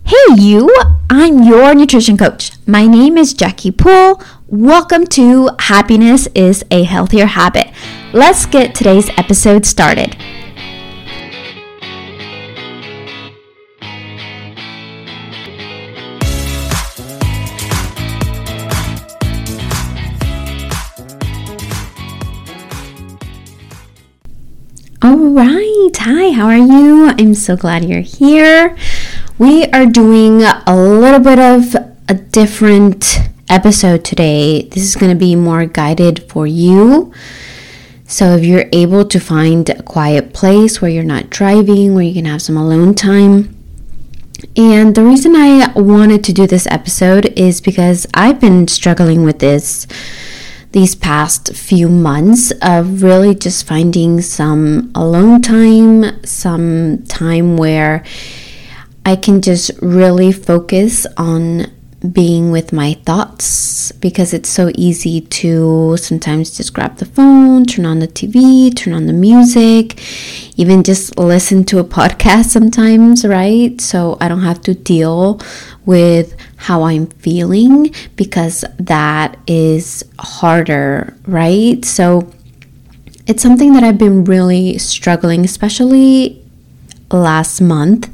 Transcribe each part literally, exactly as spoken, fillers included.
Hey you, I'm your nutrition coach. My name is Jackie Poole. Welcome to Happiness is a Healthier Habit. Let's get today's episode started. All right, hi, how are you? I'm so glad you're here. We are doing a little bit of a different episode today. This is going to be more guided for you. So if you're able to find a quiet place where you're not driving, where you can have some alone time. And the reason I wanted to do this episode is because I've been struggling with this these past few months of really just finding some alone time, some time where I can just really focus on being with my thoughts, because it's so easy to sometimes just grab the phone, turn on the T V, turn on the music, even just listen to a podcast sometimes, right? So I don't have to deal with how I'm feeling, because that is harder, right? So it's something that I've been really struggling, especially last month.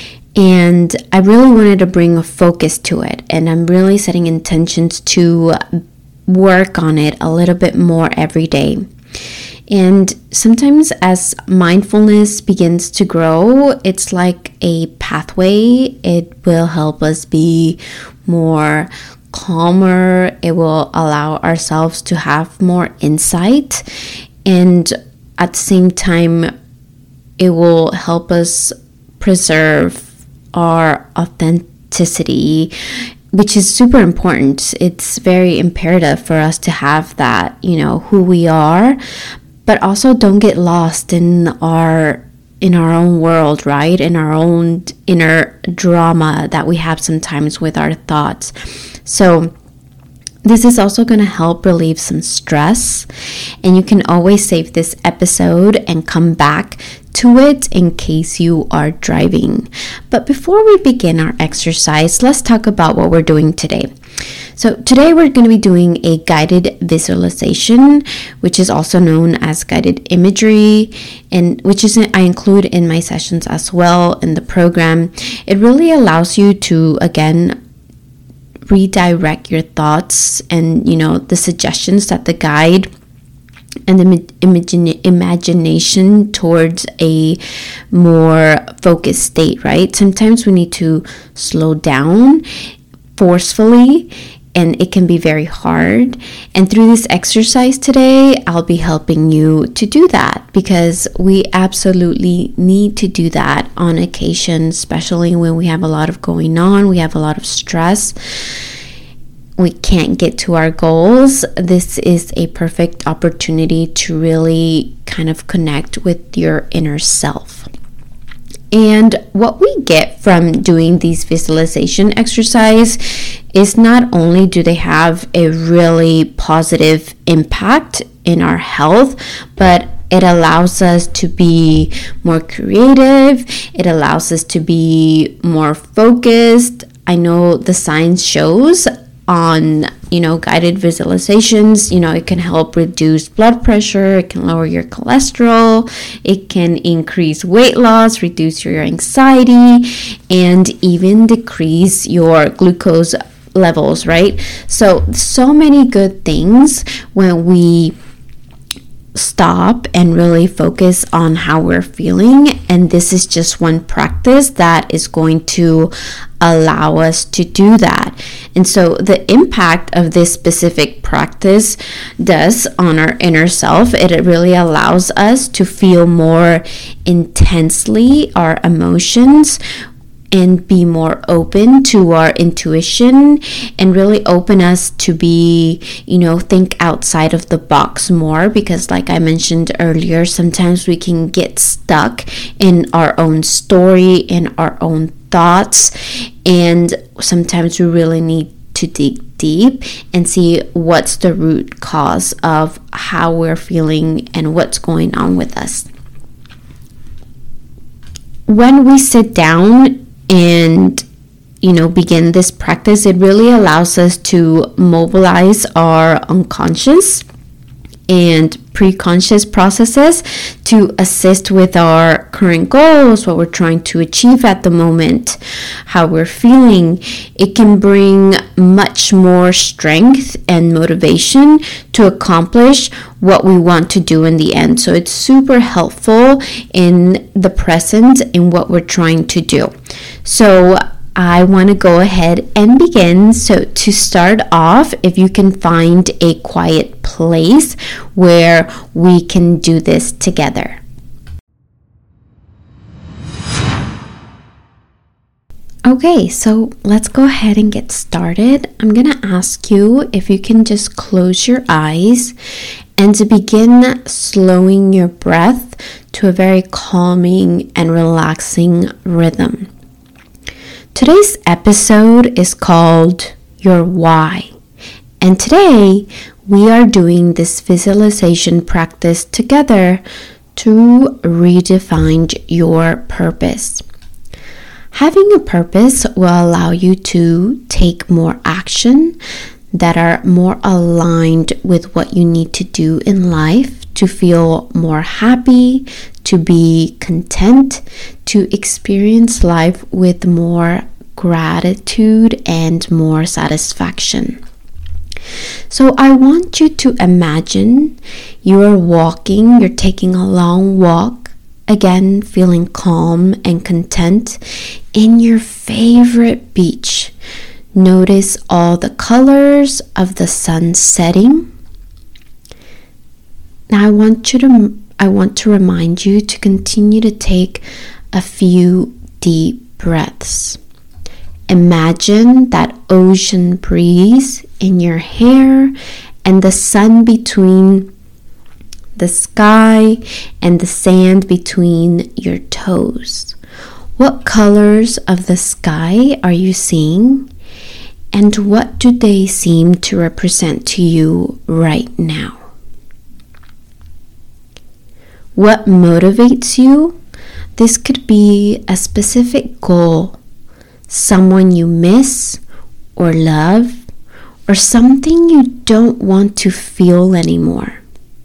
And I really wanted to bring a focus to it. And I'm really setting intentions to work on it a little bit more every day. And sometimes as mindfulness begins to grow, it's like a pathway. It will help us be more calmer. It will allow ourselves to have more insight. And at the same time, it will help us preserve our authenticity, which is super important. It's very imperative for us to have that, you know, who we are, but also don't get lost in our in our own world, right? In our own inner drama that we have sometimes with our thoughts. So this is also going to help relieve some stress, and you can always save this episode and come back to it in case you are driving. But before we begin our exercise, let's talk about what we're doing today. So today we're going to be doing a guided visualization, which is also known as guided imagery, and which is I include in my sessions as well in the program. It really allows you to, again, redirect your thoughts and, you know, the suggestions that the guide and the imagine, imagination towards a more focused state, right? Sometimes we need to slow down forcefully, and it can be very hard. And through this exercise today, I'll be helping you to do that, because we absolutely need to do that on occasion, especially when we have a lot of going on, we have a lot of stress, we can't get to our goals. This is a perfect opportunity to really kind of connect with your inner self. And what we get from doing these visualization exercise is not only do they have a really positive impact in our health, but it allows us to be more creative. It allows us to be more focused. I know the science shows on, you know, guided visualizations, you know, it can help reduce blood pressure, it can lower your cholesterol, it can increase weight loss, reduce your anxiety, and even decrease your glucose levels, right? So, so many good things when we stop and really focus on how we're feeling. And this is just one practice that is going to allow us to do that. And so the impact of this specific practice does on our inner self, it really allows us to feel more intensely our emotions and be more open to our intuition, and really open us to be, you know, think outside of the box more, because like I mentioned earlier, sometimes we can get stuck in our own story, in our own thoughts, and sometimes we really need to dig deep and see what's the root cause of how we're feeling and what's going on with us. When we sit down and you know, begin this practice, it really allows us to mobilize our unconscious and pre-conscious processes to assist with our current goals, what we're trying to achieve at the moment, how we're feeling. It can bring much more strength and motivation to accomplish what we want to do in the end. So it's super helpful in the present in what we're trying to do. So I want to go ahead and begin. So to start off, if you can find a quiet place where we can do this together. Okay, so let's go ahead and get started. I'm going to ask you if you can just close your eyes and to begin slowing your breath to a very calming and relaxing rhythm. Today's episode is called Your Why, and today we are doing this visualization practice together to redefine your purpose. Having a purpose will allow you to take more action that are more aligned with what you need to do in life to feel more happy, to be content, to experience life with more gratitude and more satisfaction. So I want you to imagine you are walking, you're taking a long walk, again feeling calm and content in your favorite beach. Notice all the colors of the sun setting. Now I want you to I want to remind you to continue to take a few deep breaths. Imagine that ocean breeze in your hair and the sun between the sky and the sand between your toes. What colors of the sky are you seeing? And what do they seem to represent to you right now? What motivates you? This could be a specific goal, someone you miss or love, or something you don't want to feel anymore.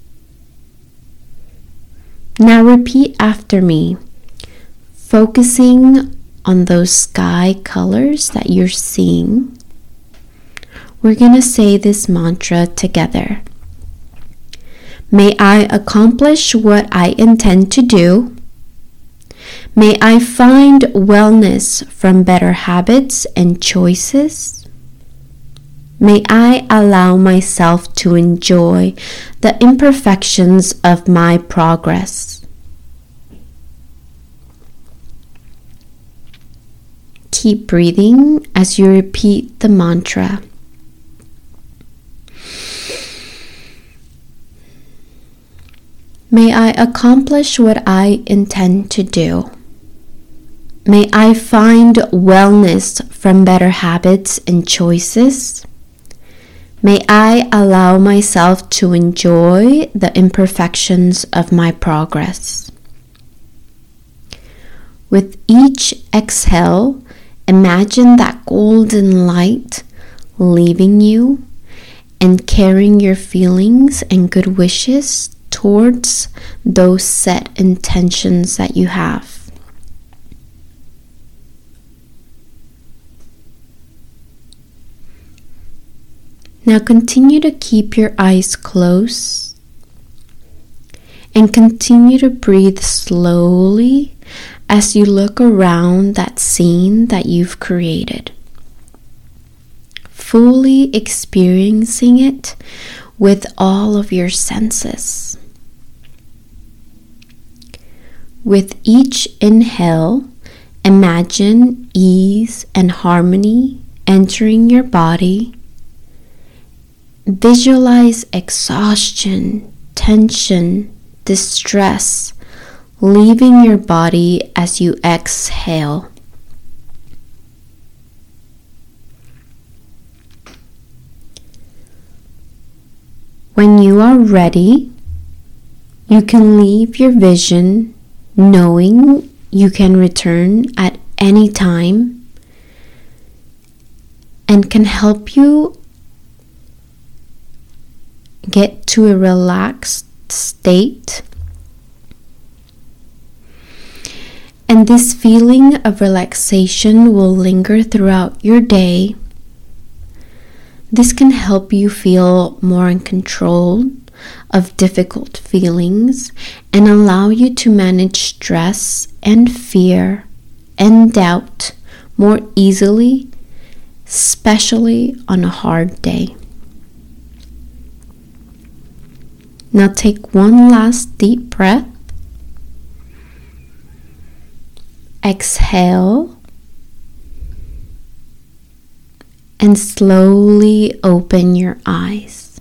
Now repeat after me, focusing on those sky colors that you're seeing. We're going to say this mantra together. May I accomplish what I intend to do. May I find wellness from better habits and choices. May I allow myself to enjoy the imperfections of my progress. Keep breathing as you repeat the mantra. May I accomplish what I intend to do. May I find wellness from better habits and choices. May I allow myself to enjoy the imperfections of my progress. With each exhale, imagine that golden light leaving you and carrying your feelings and good wishes towards those set intentions that you have. Now continue to keep your eyes closed and continue to breathe slowly as you look around that scene that you've created, fully experiencing it with all of your senses. With each inhale, imagine ease and harmony entering your body. Visualize exhaustion, tension, distress leaving your body as you exhale. When you are ready, you can leave your vision knowing you can return at any time and can help you get to a relaxed state. And this feeling of relaxation will linger throughout your day. This can help you feel more in control of difficult feelings and allow you to manage stress and fear and doubt more easily, especially on a hard day. Now take one last deep breath. Exhale. And slowly open your eyes.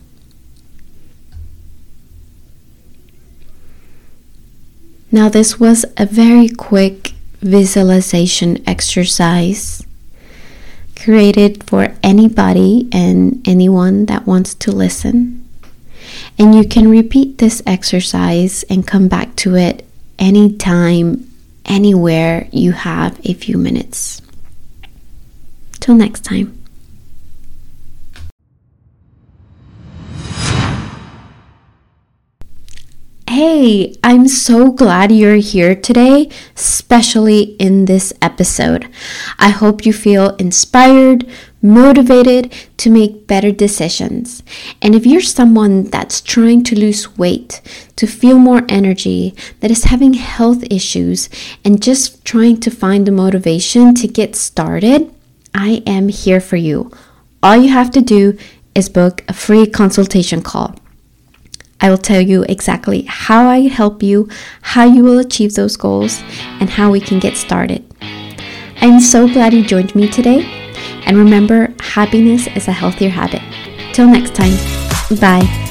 Now this was a very quick visualization exercise created for anybody and anyone that wants to listen. And you can repeat this exercise and come back to it anytime, anywhere you have a few minutes. Till next time. Hey, I'm so glad you're here today, especially in this episode. I hope you feel inspired, motivated to make better decisions. And if you're someone that's trying to lose weight, to feel more energy, that is having health issues, and just trying to find the motivation to get started, I am here for you. All you have to do is book a free consultation call. I will tell you exactly how I help you, how you will achieve those goals, and how we can get started. I'm so glad you joined me today. And remember, happiness is a healthier habit. Till next time, bye.